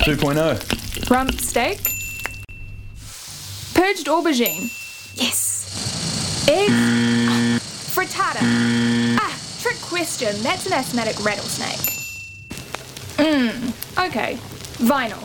2.0. Rump steak. Purged aubergine. Yes. Egg. Frittata. Trick question. That's an asthmatic rattlesnake. Okay. Vinyl.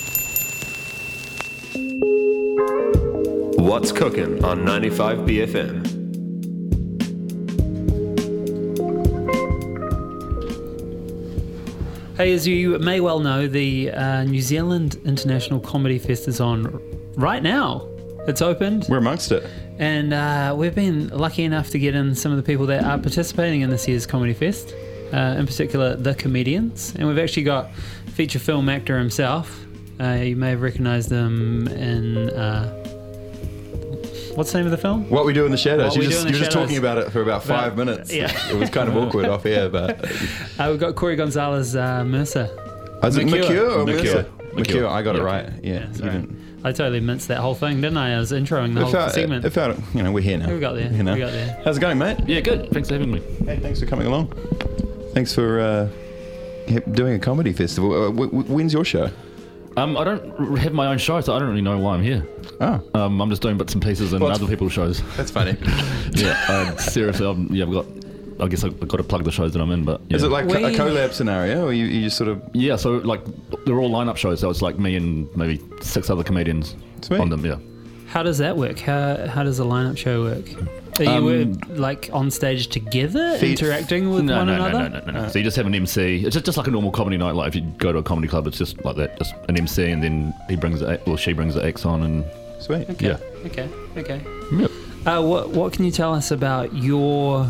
What's cooking on 95 BFM? Hey, as you may well know, the New Zealand International Comedy Fest is on right now. It's opened. We're amongst it. And we've been lucky enough to get in some of the people that are participating in this year's Comedy Fest, in particular the comedians. And we've actually got feature film actor himself. You may have recognised him in... what's the name of the film? What We Do in the Shadows. What You We were Do in the just Shadows. talking about it for about 5 minutes. Yeah. It was kind of awkward off air, but... We've got Corey Gonzalez Mercer. Is it McCure or McCure. Mercer? McCure. I got it right. Yeah. Sorry. You didn't- I totally minced that whole thing, didn't I? I was introing the whole segment. It felt, we're here now. We got there. We're here now. We got there. How's it going, mate? Yeah, good. Thanks for having me. Hey, thanks for coming along. Thanks for doing a comedy festival. When's your show? I don't have my own show, so I don't really know why I'm here. Oh, I'm just doing bits and pieces in Well, other people's shows. that's funny. Yeah, seriously, I guess I've got to plug the shows that I'm in, but yeah. Is it like a We- collab scenario, or you just sort of... Yeah, so like they're all line-up shows, so it's like me and maybe 6 other comedians Sweet. on them. Yeah. How does that work? How does a lineup show work? Are you like on stage together, interacting with one another? No. So you just have an MC. It's just like a normal comedy night. Like if you go to a comedy club, it's just like that. Just an MC, and then she brings the acts on, and Sweet. Okay. yeah. Okay. Yep. What can you tell us about your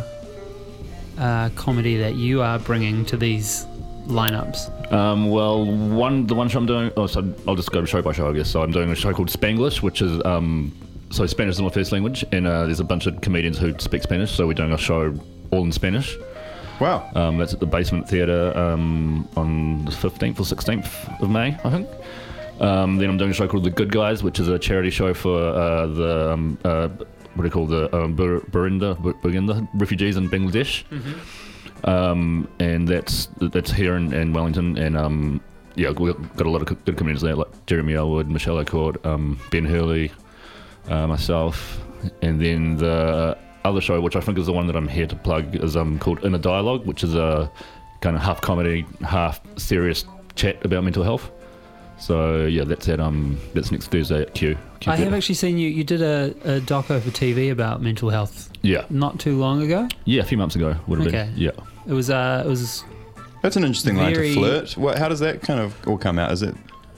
comedy that you are bringing to these lineups? Well, the one show I'm doing. Oh, so I'll just go show by show, I guess. So I'm doing a show called Spanglish, which is so Spanish is my first language, and there's a bunch of comedians who speak Spanish. So we're doing a show all in Spanish. Wow. That's at the Basement Theatre on the 15th or 16th of May, I think. Then I'm doing a show called The Good Guys, which is a charity show for the what do you call the Burunda refugees in Bangladesh. Mm-hmm. And that's here in Wellington, and yeah, we've got a lot of good comedians there, like Jeremy Elwood, Michelle Accord, Ben Hurley, myself, and then the other show, which I think is the one that I'm here to plug, is called Inner Dialogue, which is a kind of half comedy, half serious chat about mental health. So yeah, that's next Thursday at Q. I have actually seen you did a doco for TV about mental health Yeah, not too long ago. yeah, a few months ago would have Okay. been. Yeah. It was That's an interesting line Very- to flirt. How does that kind of all come out? Is it...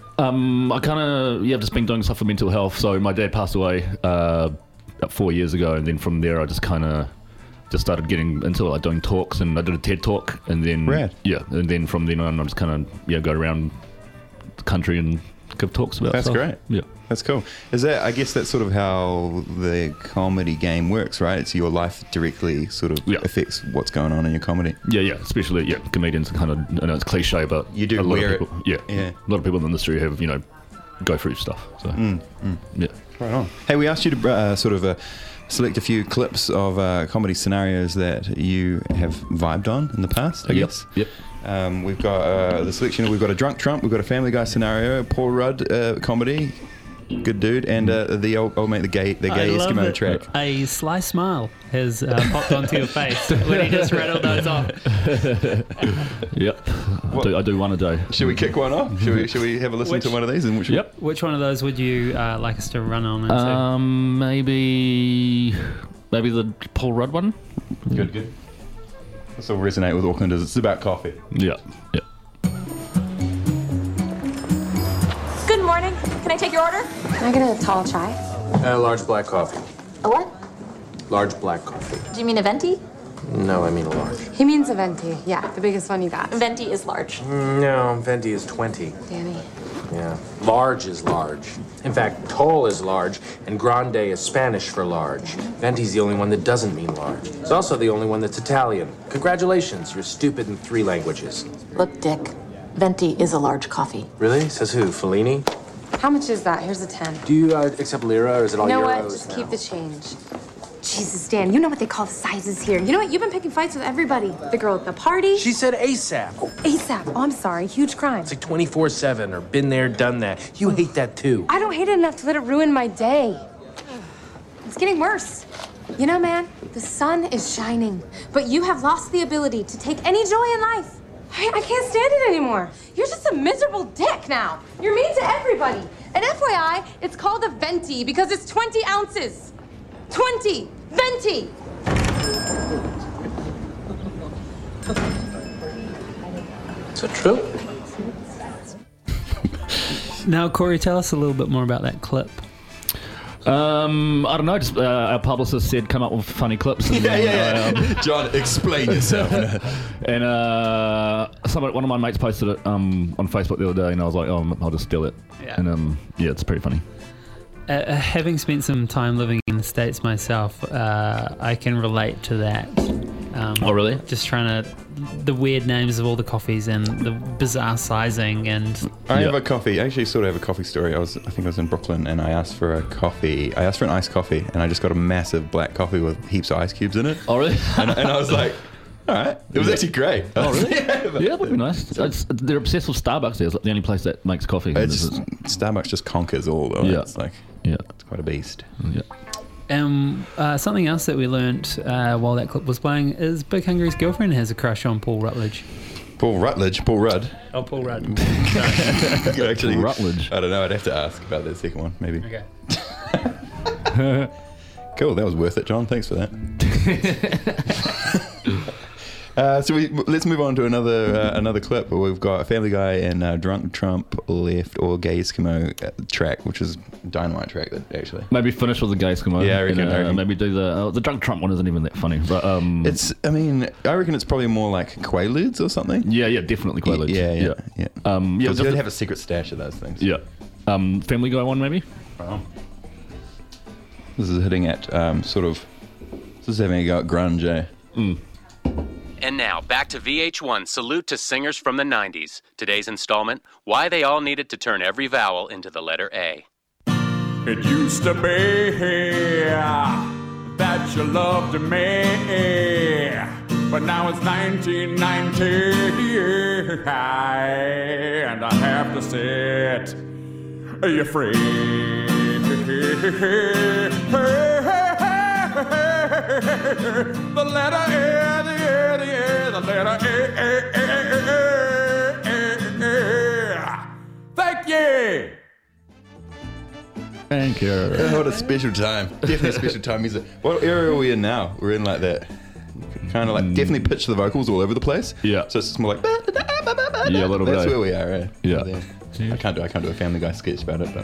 I've just been doing stuff for mental health. So my dad passed away about 4 years ago, and then from there I just started getting into it, like doing talks, and I did a TED talk, and then Rad. yeah, and then from then on I just go around the country and give talks about That's stuff. great. Yeah. That's cool. I guess that's sort of how the comedy game works, right? It's your life directly sort of affects what's going on in your comedy. Yeah, especially comedians kind of, I know it's cliche, but You do a lot wear of people, it. Yeah. a lot of people in the industry have go through stuff. So yeah. Right on. Hey, we asked you to select a few clips of comedy scenarios that you have vibed on in the past, I guess. Yep. We've got the selection. We've got a Drunk Trump. We've got a Family Guy scenario. Paul Rudd comedy, good dude, and the old mate, the gay I love Eskimo it. track. A sly smile has popped onto your face when he just rattled those off. Yep. I do one a day. Should we kick one off? Should we have a listen to one of these? And Yep. Which one of those would you like us to run on into? Maybe the Paul Rudd one. Good. This will resonate with Aucklanders. It's about coffee. Yeah. Good morning. Can I take your order? Can I get a tall chai? Large black coffee. A what? Large black coffee. Do you mean a venti? No, I mean a large. He means a venti. Yeah, the biggest one you got. Venti is large. No, venti is 20. Danny. Yeah. Large is large. In fact, tall is large, and grande is Spanish for large. Venti's the only one that doesn't mean large. It's also the only one that's Italian. Congratulations, you're stupid in 3 languages. Look, Dick, venti is a large coffee. Really? Says who? Fellini? How much is that? Here's a 10. Do you accept lira, or is it all You know euros what? Just now? keep the change. Jesus, Dan, you know what they call the sizes here. You know what? You've been picking fights with everybody. The girl at the party. She said ASAP. ASAP. Oh, I'm sorry. Huge crime. It's like 24/7 or been there, done that. You hate that too. I don't hate it enough to let it ruin my day. It's getting worse. You know, man, the sun is shining, but you have lost the ability to take any joy in life. I can't stand it anymore. You're just a miserable dick now. You're mean to everybody. And FYI, it's called a venti because it's 20 ounces. 20. Venti. Is that true? Now, Corey, tell us a little bit more about that clip. I don't know. Just our publicist said come up with funny clips. And, John, explain yourself. and one of my mates posted it on Facebook the other day, and I was like, oh, I'll just steal it. Yeah. And it's pretty funny. Having spent some time living in the States myself, I can relate to that. Oh, really? Just trying to... the weird names of all the coffees and the bizarre sizing and... I have a coffee. I actually sort of have a coffee story. I think I was in Brooklyn and I asked for a coffee. I asked for an iced coffee and I just got a massive black coffee with heaps of ice cubes in it. Oh, really? And I was like, all right. It was actually great. Oh, really? Yeah, that would be nice. They're obsessed with Starbucks there. It's like the only place that makes coffee. Starbucks just conquers all, though. Yeah. It's like, yeah. It's quite a beast. Yeah. Something else that we learnt while that clip was playing is Big Hungry's girlfriend has a crush on Paul Rutledge. Paul Rudd. Oh, Paul Rudd. Actually, Rutledge. I don't know. I'd have to ask about the second one, maybe. Okay. Cool. That was worth it, John. Thanks for that. Let's move on to another clip where we've got a Family Guy and Drunk Trump left or Gay Eskimo track, which is a dynamite track actually. Maybe finish with the Gay Eskimo. Yeah, I reckon. Maybe do the Drunk Trump one isn't even that funny, but I reckon it's probably more like Quaaludes or something. Yeah, definitely Quaaludes. Yeah. It's good to have a secret stash of those things. Yeah. Family Guy one maybe. This is hitting at this is having a go at grunge, eh? And now, back to VH1 Salute to Singers from the 90s. Today's installment, Why They All Needed to Turn Every Vowel into the letter A. It used to be that you loved me, but now it's 1990, and I have to set you free. The letter A, the letter A. Thank you. Thank you. What a special time. Definitely a special time music. What era are we in now? We're in like that. Kind of like definitely pitch the vocals all over the place. Yeah. So it's just more like a little bit. That's where we are, eh? Yeah. I can't do a Family Guy sketch about it, but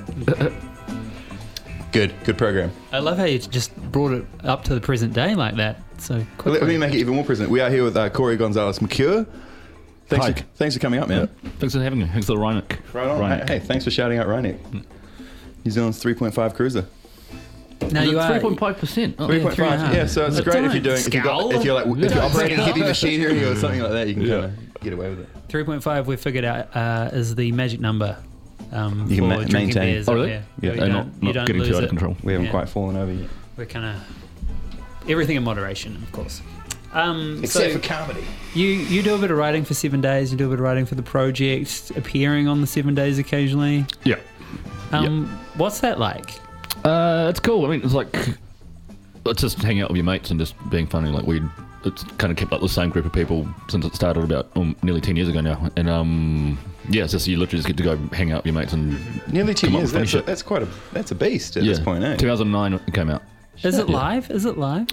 good program. I love how you just brought it up to the present day like that. So let me make it even more present. We are here with Corey Gonzalez McCure. Thanks for coming up, man. Yeah. Thanks for having me. Thanks for the Reineck. Right on. Reineck. Hey, thanks for shouting out Reineck. New Zealand's 3.5 cruiser. Now you are 3.5%. Oh, 3.5. Yeah, so it's great if you're doing if you're operating heavy machinery or something like that, you can kind of get away with it. 3.5 we've figured out is the magic number. You can maintain. Beers really? Yeah, not getting too out of control. We haven't quite fallen over yet. We're kind of everything in moderation, of course. Except for comedy. You do a bit of writing for 7 Days. You do a bit of writing for the project, appearing on the 7 Days occasionally. Yeah. What's that like? It's cool. I mean, it's like let's just hang out with your mates and just being funny. Like it's kind of kept up the same group of people since it started about nearly 10 years ago now. And it's just you literally just get to go hang out with your mates and nearly 10 years. That's a beast at this point, eh? 2009 it came out. Is it live? Is it live?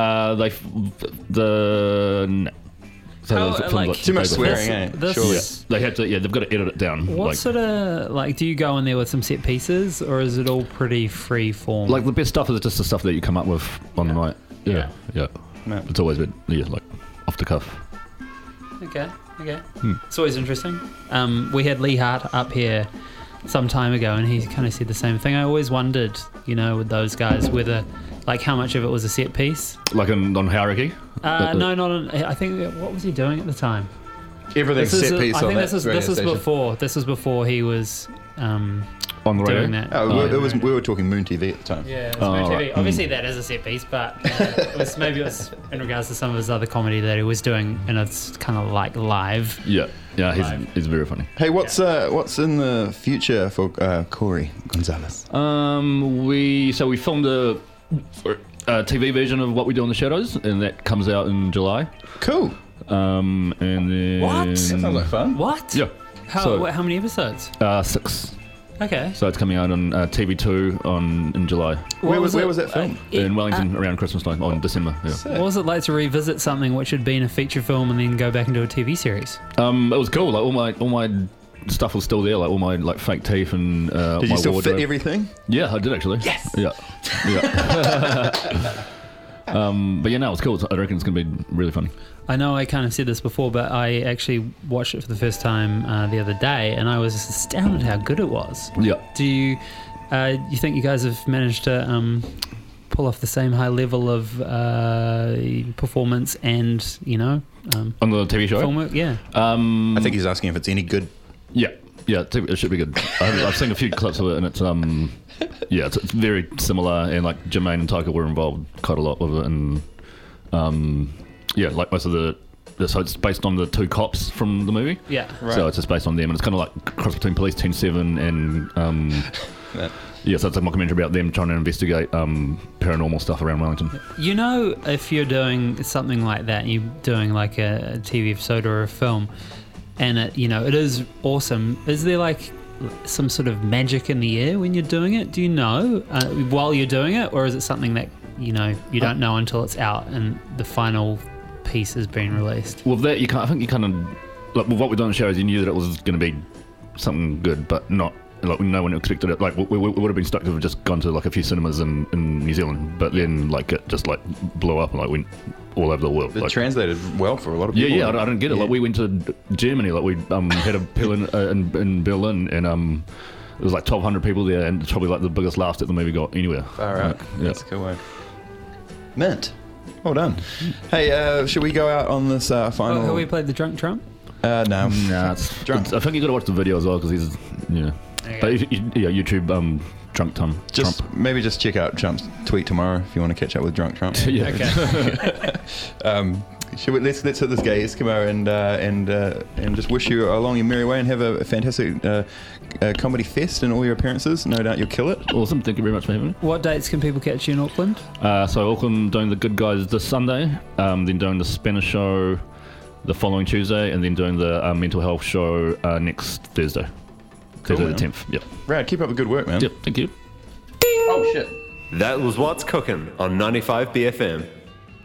Too much swearing, eh? Surely. They had to. Yeah, they've got to edit it down. What sort of do you go in there with some set pieces, or is it all pretty free form? Like the best stuff is just the stuff that you come up with on the night. Yeah. It's always been like off the cuff. Okay. It's always interesting. We had Lee Hart up here some time ago, and he kind of said the same thing. I always wondered, with those guys, whether how much of it was a set piece. Like on Hauraki? No, not on. I think what was he doing at the time? Everything's set piece. I think this was before. This was before he was On the radio? doing that. We were talking Moon TV at the time. Yeah, it's Moon TV. right. Obviously, that is a set piece, but it was in regards to some of his other comedy that he was doing, and it's kind of like live. Yeah, he's very funny. Hey, what's in the future for Corey Gonzalez? We filmed a TV version of What We Do in the Shadows, and that comes out in July. Cool. And then That sounds like fun. What? Yeah. How many episodes? 6. Okay. So it's coming out on TV2 in July. Where was that filmed? In Wellington around Christmas time, in December. Yeah. What was it like to revisit something which had been a feature film and then go back into a TV series? It was cool. Like all my stuff was still there. Like all my fake teeth and Did you still fit everything? Yeah, I did actually. Yes. Yeah. But yeah, no, it's cool. I reckon it's going to be really funny. I know I kind of said this before, but I actually watched it for the first time the other day, and I was astounded how good it was. Yeah. Do you think you guys have managed to pull off the same high level of performance and on the TV show? Film work? Yeah. I think he's asking if it's any good. Yeah, it should be good. I've seen a few clips of it, and it's it's very similar. And like Jermaine and Taika were involved quite a lot with it, and like most of so it's based on the 2 cops from the movie. Yeah, right. So it's just based on them, and it's kind of like a cross between Police Team 7 and so it's a mockumentary about them trying to investigate paranormal stuff around Wellington. If you're doing something like that, you're doing like a TV episode or a film, and it is awesome. Is there like some sort of magic in the air when you're doing it? Do you know while you're doing it, or is it something that you don't know until it's out and the final piece has been released? Well, that I think you kind of like with What We Do in the Shadows, you knew that it was going to be something good, but not like no one expected it. Like we would have been stoked to have just gone to like a few cinemas in New Zealand, but then like it just like blew up and like went all over the world. It translated well for a lot of people. Yeah, I don't get it. Like we went to Germany, like we had a pill in Berlin, and there was like 1,200 people there, and it's probably like the biggest laughs that the movie got anywhere. Far out. That's a cool way. Mint. Well done. Hey, should we go out on this final? Have we played the Drunk Trump? No. Nah, it's drunk. I think you got to watch the video as well because he's Okay. But YouTube Drunk Trump. Maybe just check out Trump's tweet tomorrow if you want to catch up with Drunk Trump. Yeah. Okay. Let's hit this gay Eskimo and just wish you along your merry way and have a fantastic comedy fest and all your appearances. No doubt you'll kill it. Awesome. Thank you very much for having me. What dates can people catch you in Auckland? So Auckland doing the Good Guys this Sunday, then doing the Spanish show the following Tuesday, and then doing the mental health show next Thursday. Cool, Thursday the 10th. Yep. Rad, keep up the good work, man. Yep. Thank you. Oh shit. That was What's Cooking on 95 BFM.